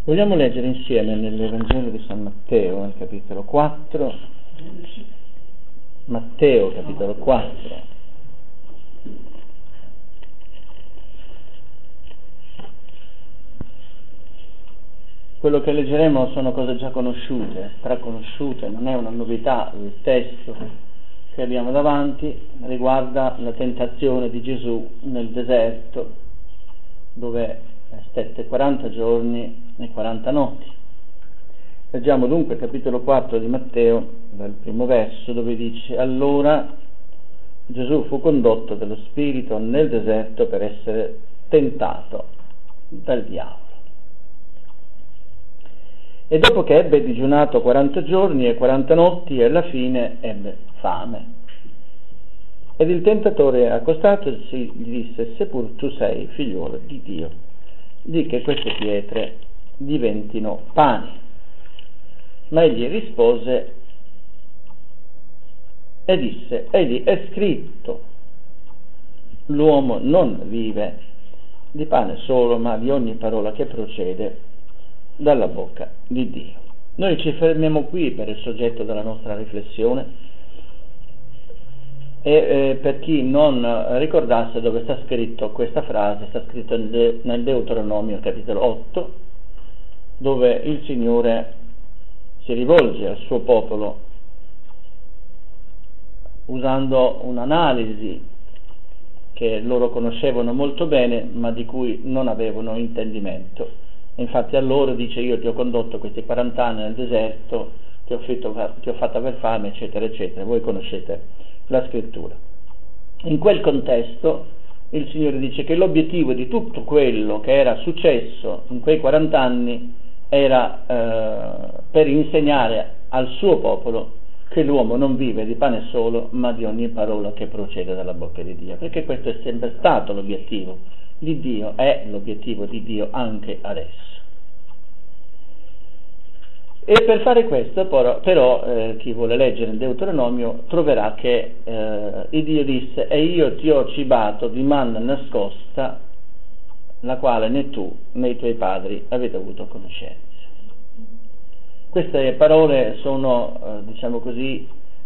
Vogliamo leggere insieme nell'Evangelo di San Matteo, al capitolo 4, Matteo capitolo 4. Quello che leggeremo sono cose già conosciute, straconosciute, non è una novità. Il testo che abbiamo davanti riguarda la tentazione di Gesù nel deserto, dove stette 40 giorni e 40 notti. Leggiamo dunque capitolo 4 di Matteo, dal primo verso, dove dice: allora Gesù fu condotto dallo Spirito nel deserto per essere tentato dal diavolo. E dopo che ebbe digiunato 40 giorni e 40 notti, alla fine ebbe fame. Ed il tentatore, accostatosi, gli disse: se pur tu sei figliuolo di Dio, di che queste pietre diventino pani. Ma egli rispose e disse: egli è scritto, l'uomo non vive di pane solo, ma di ogni parola che procede dalla bocca di Dio. Noi ci fermiamo qui per il soggetto della nostra riflessione e per chi non ricordasse dove sta scritto questa frase, sta scritto nel Deuteronomio capitolo 8, dove il Signore si rivolge al suo popolo usando un'analisi che loro conoscevano molto bene ma di cui non avevano intendimento. Infatti a loro dice: io ti ho condotto questi 40 anni nel deserto, ti ho fatto aver fame, eccetera eccetera. Voi conoscete la scrittura. In quel contesto il Signore dice che l'obiettivo di tutto quello che era successo in quei 40 anni era per insegnare al suo popolo che l'uomo non vive di pane solo, ma di ogni parola che procede dalla bocca di Dio, perché questo è sempre stato l'obiettivo di Dio, è l'obiettivo di Dio anche adesso. E per fare questo però chi vuole leggere il Deuteronomio troverà che il Dio disse: e io ti ho cibato di manna nascosta, la quale né tu né i tuoi padri avete avuto conoscenza. Queste parole sono, diciamo così,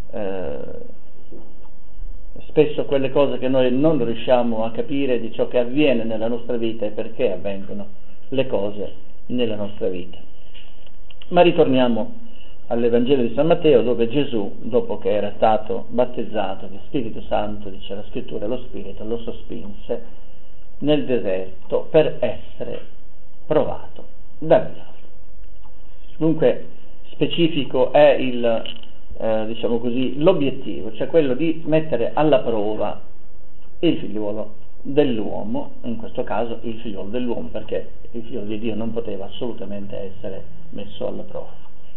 spesso quelle cose che noi non riusciamo a capire di ciò che avviene nella nostra vita e perché avvengono le cose nella nostra vita. Ma ritorniamo all'Evangelo di San Matteo, dove Gesù, dopo che era stato battezzato di Spirito Santo, dice la Scrittura, lo Spirito lo sospinse nel deserto per essere provato dal diavolo. Dunque specifico è diciamo così, l'obiettivo, cioè quello di mettere alla prova il figliuolo dell'uomo, in questo caso il figliuolo dell'uomo, perché il figlio di Dio non poteva assolutamente essere messo alla prova.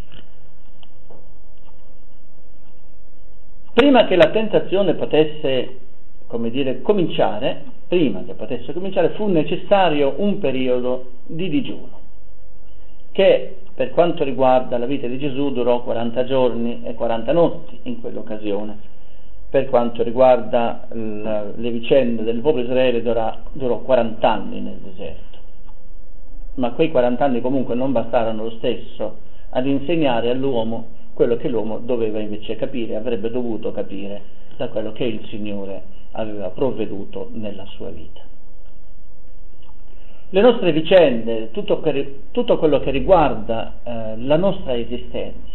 Prima che la tentazione potesse, come dire, cominciare, fu necessario un periodo di digiuno, che per quanto riguarda la vita di Gesù durò 40 giorni e 40 notti in quell'occasione. Per quanto riguarda le vicende del popolo di Israele durò 40 anni nel deserto. Ma quei 40 anni comunque non bastarono lo stesso ad insegnare all'uomo quello che l'uomo doveva invece capire, avrebbe dovuto capire da quello che il Signore aveva provveduto nella sua vita. Le nostre vicende, tutto quello che riguarda la nostra esistenza,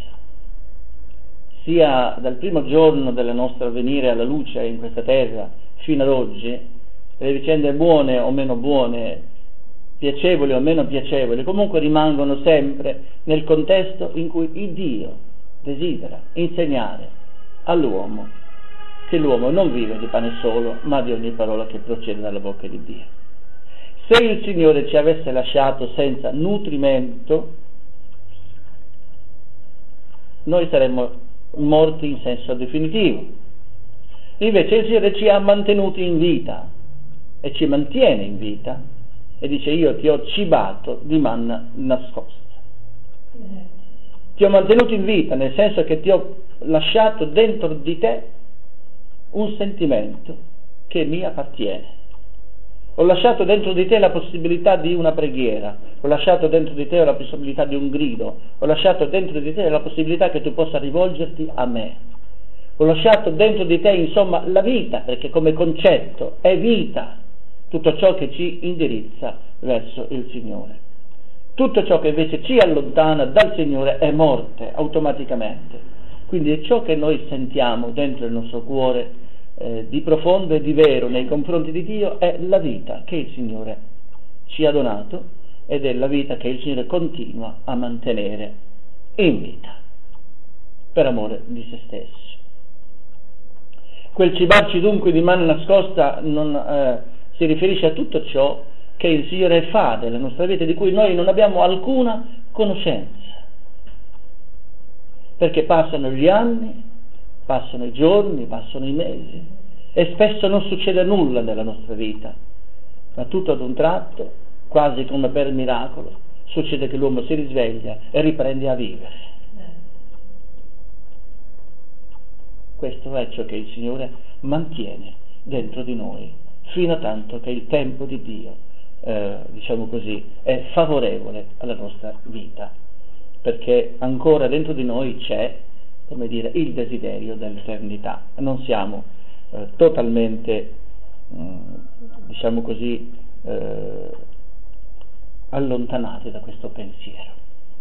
sia dal primo giorno del nostro venire alla luce in questa terra fino ad oggi, le vicende buone o meno buone, piacevoli o meno piacevoli, comunque rimangono sempre nel contesto in cui il Dio desidera insegnare all'uomo che l'uomo non vive di pane solo, ma di ogni parola che procede dalla bocca di Dio. Se il Signore ci avesse lasciato senza nutrimento, noi saremmo morti in senso definitivo. Invece il Signore ci ha mantenuti in vita e ci mantiene in vita e dice: io ti ho cibato di manna nascosta. Ti ho mantenuto in vita nel senso che ti ho lasciato dentro di te un sentimento che mi appartiene. Ho lasciato dentro di te la possibilità di una preghiera, ho lasciato dentro di te la possibilità di un grido, ho lasciato dentro di te la possibilità che tu possa rivolgerti a me, ho lasciato dentro di te insomma la vita, perché come concetto è vita tutto ciò che ci indirizza verso il Signore. Tutto ciò che invece ci allontana dal Signore è morte automaticamente. Quindi ciò che noi sentiamo dentro il nostro cuore di profondo e di vero nei confronti di Dio è la vita che il Signore ci ha donato ed è la vita che il Signore continua a mantenere in vita per amore di se stesso. Quel cibarci dunque di manna nascosta si riferisce a tutto ciò che il Signore fa della nostra vita, di cui noi non abbiamo alcuna conoscenza, perché passano gli anni, passano i giorni, passano i mesi e spesso non succede nulla nella nostra vita, ma tutto ad un tratto, quasi come per miracolo, succede che l'uomo si risveglia e riprende a vivere. Questo è ciò che il Signore mantiene dentro di noi, fino a tanto che il tempo di Dio diciamo così, è favorevole alla nostra vita, perché ancora dentro di noi c'è, come dire, il desiderio dell'eternità. Non siamo totalmente, diciamo così, allontanati da questo pensiero.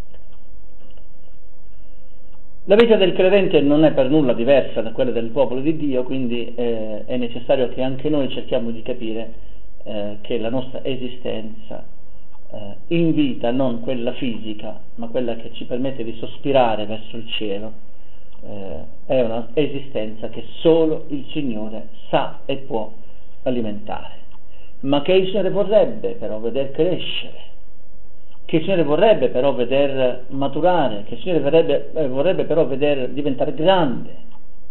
La vita del credente non è per nulla diversa da quella del popolo di Dio, quindi è necessario che anche noi cerchiamo di capire che la nostra esistenza in vita, non quella fisica, ma quella che ci permette di sospirare verso il cielo, è una esistenza che solo il Signore sa e può alimentare, ma che il Signore vorrebbe però veder crescere, che il Signore vorrebbe però veder maturare, che il Signore vorrebbe però veder diventare grande.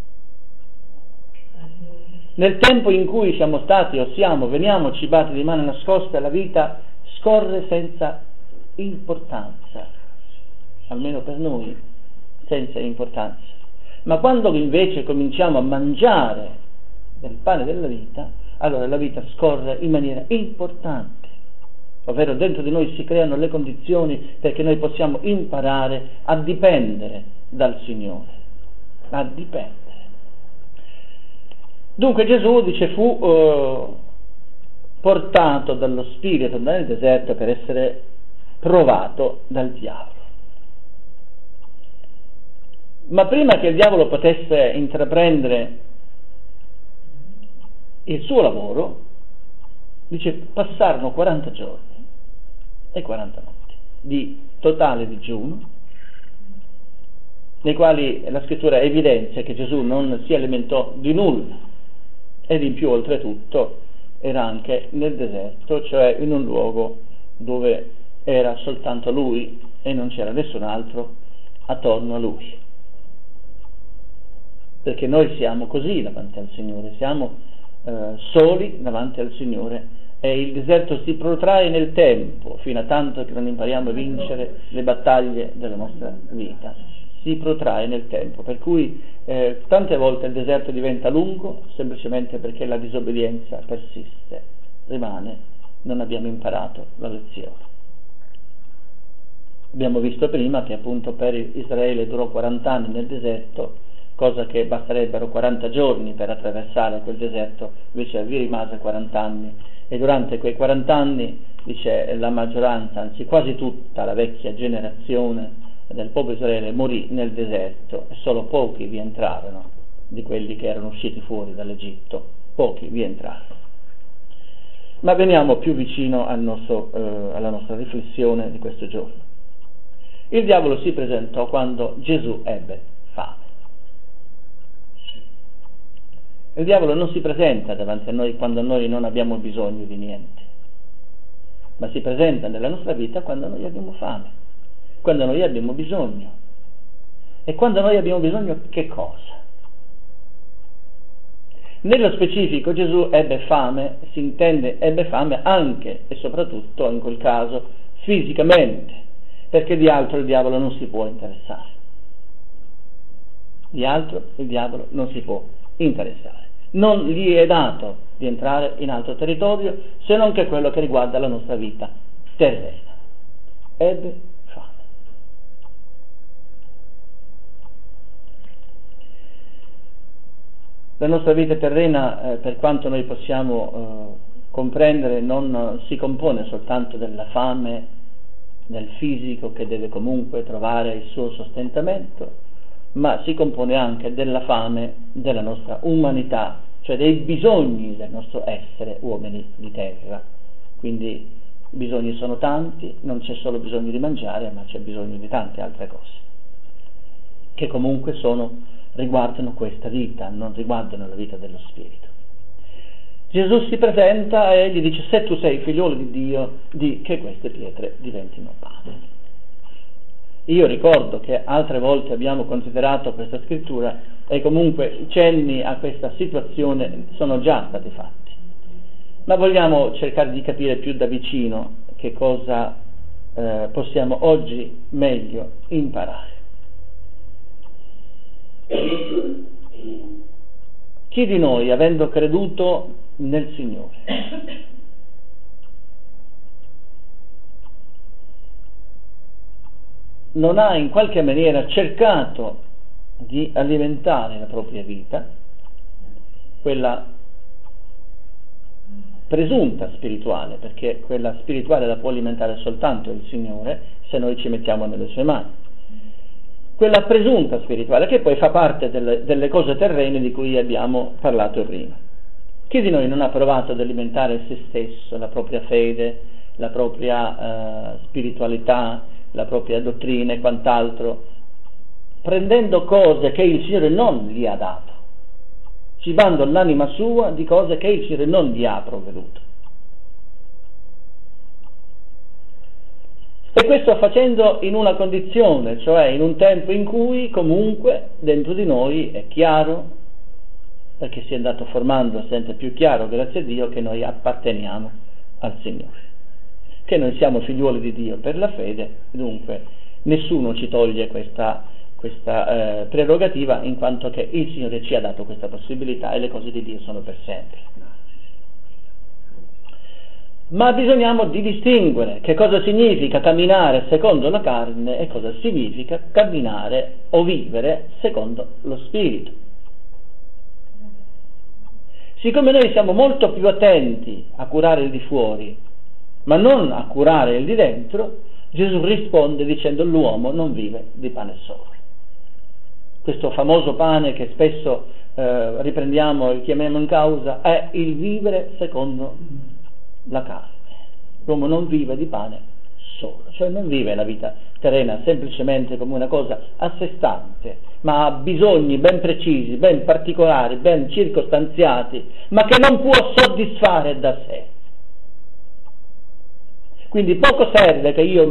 Nel tempo in cui siamo stati o veniamo cibati di mano nascosta, la vita scorre senza importanza, almeno per noi, senza importanza. Ma quando invece cominciamo a mangiare del pane della vita, allora la vita scorre in maniera importante, ovvero dentro di noi si creano le condizioni perché noi possiamo imparare a dipendere dal Signore, a dipendere. Dunque Gesù, dice, fu portato dallo Spirito nel deserto per essere provato dal diavolo. Ma prima che il diavolo potesse intraprendere il suo lavoro, dice, passarono 40 giorni e 40 notti di totale digiuno, nei quali la scrittura evidenzia che Gesù non si alimentò di nulla, ed in più oltretutto era anche nel deserto, cioè in un luogo dove era soltanto lui e non c'era nessun altro attorno a lui, perché noi siamo così davanti al Signore, siamo soli davanti al Signore, e il deserto si protrae nel tempo fino a tanto che non impariamo a vincere le battaglie della nostra vita. Si protrae nel tempo, per cui tante volte il deserto diventa lungo semplicemente perché la disobbedienza persiste, rimane, non abbiamo imparato la lezione. Abbiamo visto prima che appunto per Israele durò 40 anni nel deserto, cosa che basterebbero 40 giorni per attraversare quel deserto, invece vi rimase 40 anni, e durante quei 40 anni, dice, la maggioranza, anzi quasi tutta la vecchia generazione del popolo di Israele morì nel deserto, e solo pochi vi entrarono di quelli che erano usciti fuori dall'Egitto, pochi vi entrarono. Ma veniamo più vicino alla nostra riflessione di questo giorno. Il diavolo si presentò quando Gesù ebbe fame. Il diavolo non si presenta davanti a noi quando noi non abbiamo bisogno di niente, ma si presenta nella nostra vita quando noi abbiamo fame, quando noi abbiamo bisogno. E quando noi abbiamo bisogno, che cosa? Nello specifico Gesù ebbe fame, si intende ebbe fame anche e soprattutto in quel caso fisicamente, perché di altro il diavolo non si può interessare. Di altro il diavolo non si può interessare. Non gli è dato di entrare in altro territorio se non che quello che riguarda la nostra vita terrena. ebbe fame. La nostra vita terrena, per quanto noi possiamo comprendere, non si compone soltanto della fame nel fisico che deve comunque trovare il suo sostentamento, ma si compone anche della fame della nostra umanità, cioè dei bisogni del nostro essere uomini di terra. Quindi i bisogni sono tanti, non c'è solo bisogno di mangiare, ma c'è bisogno di tante altre cose, che comunque riguardano questa vita, non riguardano la vita dello spirito. Gesù si presenta e gli dice: se tu sei figliolo di Dio, di che queste pietre diventino pane. Io ricordo che altre volte abbiamo considerato questa scrittura e comunque cenni a questa situazione sono già stati fatti, ma vogliamo cercare di capire più da vicino che cosa possiamo oggi meglio imparare. Chi di noi, avendo creduto nel Signore, non ha in qualche maniera cercato di alimentare la propria vita, quella presunta spirituale, perché quella spirituale la può alimentare soltanto il Signore se noi ci mettiamo nelle sue mani, quella presunta spirituale che poi fa parte delle cose terrene di cui abbiamo parlato prima. Chi di noi non ha provato ad alimentare se stesso, la propria fede, la propria spiritualità, la propria dottrina e quant'altro, prendendo cose che il Signore non gli ha dato, cibando l'anima sua di cose che il Signore non gli ha provveduto? E questo facendo in una condizione, cioè in un tempo in cui comunque dentro di noi è chiaro, perché si è andato formando sempre più chiaro, grazie a Dio, che noi apparteniamo al Signore, che noi siamo figliuoli di Dio per la fede. Dunque nessuno ci toglie questa prerogativa, in quanto che il Signore ci ha dato questa possibilità e le cose di Dio sono per sempre. Ma bisogniamo di distinguere che cosa significa camminare secondo la carne e cosa significa camminare o vivere secondo lo Spirito. Siccome noi siamo molto più attenti a curare il di fuori, ma non a curare il di dentro, Gesù risponde dicendo: l'uomo non vive di pane solo. Questo famoso pane che spesso riprendiamo e chiamiamo in causa è il vivere secondo la carne. L'uomo non vive di pane solo, cioè non vive la vita terrena semplicemente come una cosa a sé stante, ma ha bisogni ben precisi, ben particolari, ben circostanziati, ma che non può soddisfare da sé. Quindi poco serve che io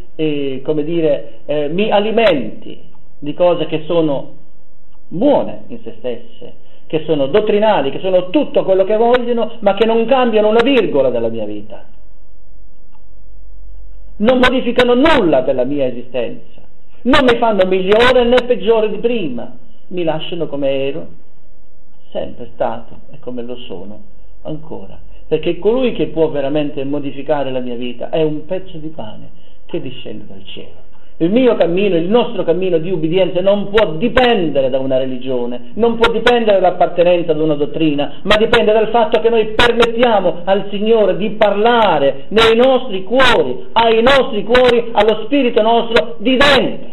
mi alimenti di cose che sono buone in se stesse, che sono dottrinali, che sono tutto quello che vogliono, ma che non cambiano una virgola della mia vita, non modificano nulla della mia esistenza, non mi fanno migliore né peggiore di prima, mi lasciano come ero sempre stato e come lo sono ancora, perché colui che può veramente modificare la mia vita è un pezzo di pane che discende dal cielo. Il mio cammino, il nostro cammino di ubbidienza non può dipendere da una religione, non può dipendere dall'appartenenza ad una dottrina, ma dipende dal fatto che noi permettiamo al Signore di parlare nei nostri cuori, ai nostri cuori, allo spirito nostro di dentro.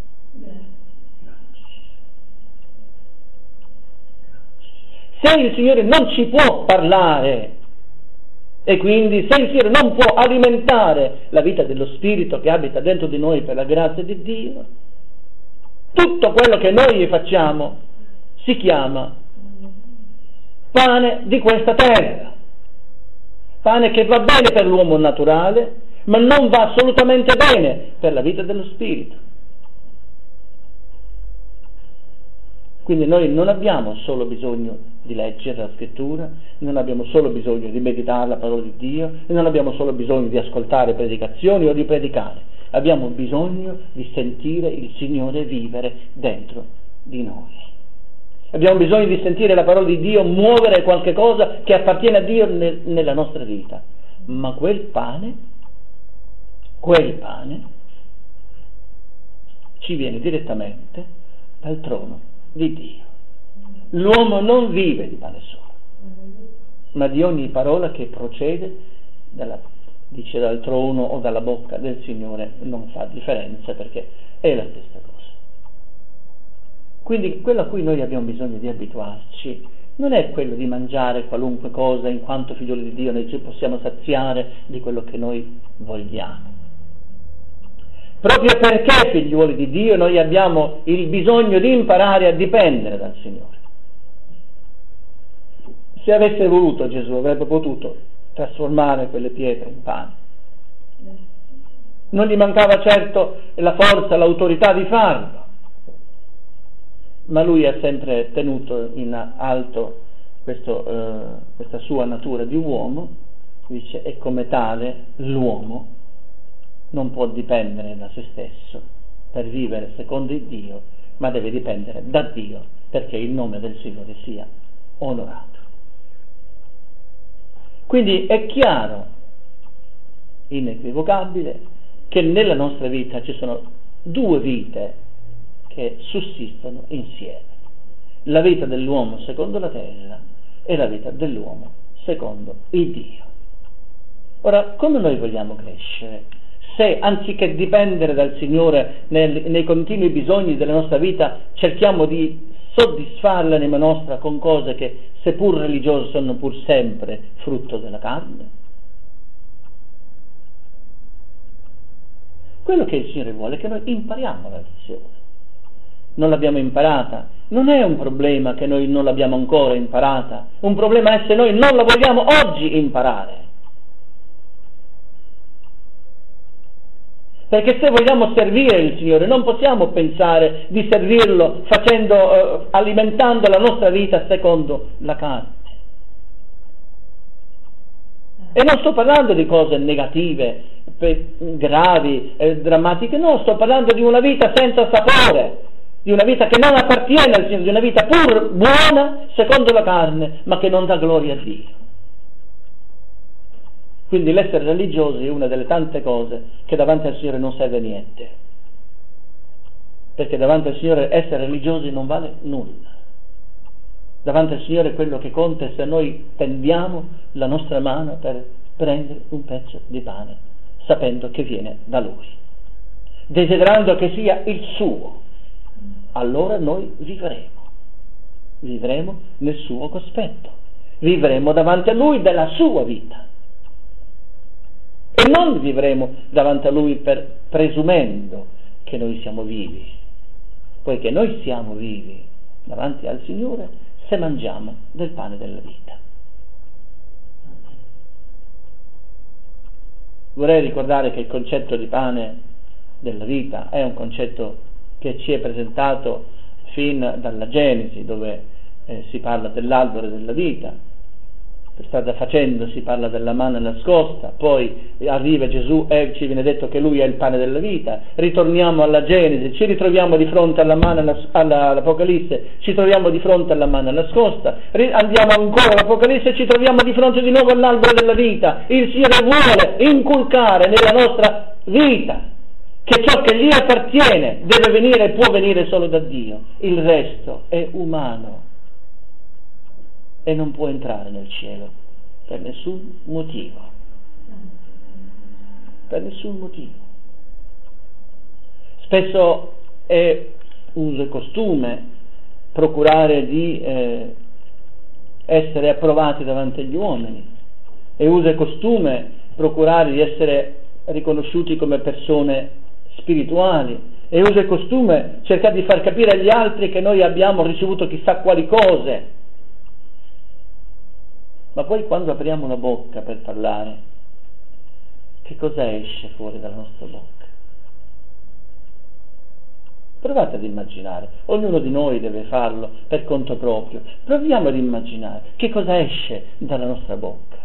Se il Signore non ci può parlare, e quindi se il Signore non può alimentare la vita dello Spirito che abita dentro di noi per la grazia di Dio, tutto quello che noi facciamo si chiama pane di questa terra, pane che va bene per l'uomo naturale, ma non va assolutamente bene per la vita dello Spirito. Quindi noi non abbiamo solo bisogno di leggere la scrittura, non abbiamo solo bisogno di meditare la parola di Dio, non abbiamo solo bisogno di ascoltare predicazioni o di predicare, abbiamo bisogno di sentire il Signore vivere dentro di noi. Abbiamo bisogno di sentire la parola di Dio muovere qualche cosa che appartiene a Dio nella nostra vita. Ma quel pane quel pane ci viene direttamente dal trono di Dio. L'uomo non vive di pane solo, ma di ogni parola che procede dice dal trono o dalla bocca del Signore, non fa differenza perché è la stessa cosa. Quindi quello a cui noi abbiamo bisogno di abituarci non è quello di mangiare qualunque cosa, in quanto figlioli di Dio noi ci possiamo saziare di quello che noi vogliamo. Proprio perché figliuoli di Dio noi abbiamo il bisogno di imparare a dipendere dal Signore. Se avesse voluto Gesù avrebbe potuto trasformare quelle pietre in pane. Non gli mancava certo la forza, l'autorità di farlo, ma lui ha sempre tenuto in alto questa sua natura di uomo, dice, e come tale l'uomo non può dipendere da se stesso per vivere secondo il Dio, ma deve dipendere da Dio perché il nome del Signore sia onorato. Quindi è chiaro, inequivocabile, che nella nostra vita ci sono due vite che sussistono insieme: la vita dell'uomo secondo la terra e la vita dell'uomo secondo il Dio. Ora, come noi vogliamo crescere se anziché dipendere dal Signore nei continui bisogni della nostra vita cerchiamo di soddisfare l'anima nostra con cose che, seppur religiose, sono pur sempre frutto della carne? Quello che il Signore vuole è che noi impariamo la lezione. Non l'abbiamo imparata, non è un problema che noi non l'abbiamo ancora imparata, un problema è se noi non la vogliamo oggi imparare. Perché se vogliamo servire il Signore non possiamo pensare di servirlo alimentando la nostra vita secondo la carne. E non sto parlando di cose negative, gravi, drammatiche, no, sto parlando di una vita senza sapore, di una vita che non appartiene al Signore, di una vita pur buona secondo la carne, ma che non dà gloria a Dio. Quindi l'essere religiosi è una delle tante cose che davanti al Signore non serve a niente, perché davanti al Signore essere religiosi non vale nulla. Davanti al Signore quello che conta è se noi tendiamo la nostra mano per prendere un pezzo di pane, sapendo che viene da Lui, desiderando che sia il suo. Allora noi vivremo nel suo cospetto, vivremo davanti a Lui della sua vita. E non vivremo davanti a Lui presumendo che noi siamo vivi, poiché noi siamo vivi davanti al Signore se mangiamo del pane della vita. Vorrei ricordare che il concetto di pane della vita è un concetto che ci è presentato fin dalla Genesi, dove si parla dell'albero della vita. Per strada facendo si parla della manna nascosta, poi arriva Gesù e ci viene detto che Lui è il pane della vita. Ritorniamo alla Genesi, ci ritroviamo di fronte all'Apocalisse, ci troviamo di fronte alla manna nascosta, andiamo ancora all'Apocalisse e ci troviamo di fronte di nuovo all'albero della vita. Il Signore vuole inculcare nella nostra vita che ciò che gli appartiene deve venire e può venire solo da Dio, il resto è umano e non può entrare nel cielo per nessun motivo. Per nessun motivo. Spesso è uso e costume procurare di essere approvati davanti agli uomini, è uso e costume procurare di essere riconosciuti come persone spirituali, è uso e costume cercare di far capire agli altri che noi abbiamo ricevuto chissà quali cose. Ma poi quando apriamo la bocca per parlare, che cosa esce fuori dalla nostra bocca? Provate ad immaginare, ognuno di noi deve farlo per conto proprio, proviamo ad immaginare che cosa esce dalla nostra bocca.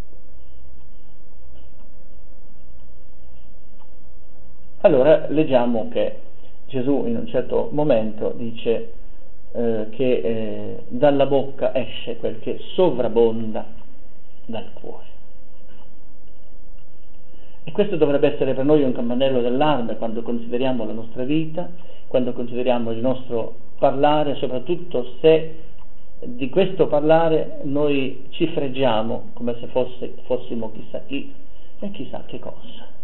Allora leggiamo che Gesù in un certo momento dice che dalla bocca esce quel che sovrabbonda dal cuore. E questo dovrebbe essere per noi un campanello d'allarme quando consideriamo la nostra vita, quando consideriamo il nostro parlare, soprattutto se di questo parlare noi ci freggiamo come se fossimo chissà chi e chissà che cosa.